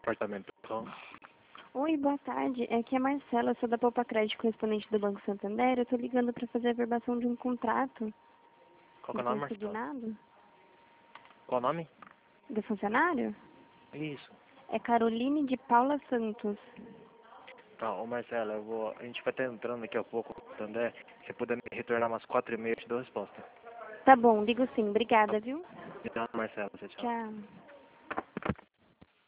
departamento de pessoal. Oi, boa tarde. Aqui é a Marcela, sou da Poupa Crédito, correspondente do Banco Santander. Eu tô ligando para fazer a verbação de um contrato Qual que é do o nome, Marcelo? consignado Qual o nome? do funcionário. Isso. É Caroline de Paula Santos. Tá, ô Marcelo, a gente vai estar entrando daqui a pouco no Santander. Se você puder me retornar umas 4h30, eu te dou a resposta. Tá bom, ligo sim. Tá, Obrigada, viu? obrigado, Marcelo. Tchau, tchau. Tchau.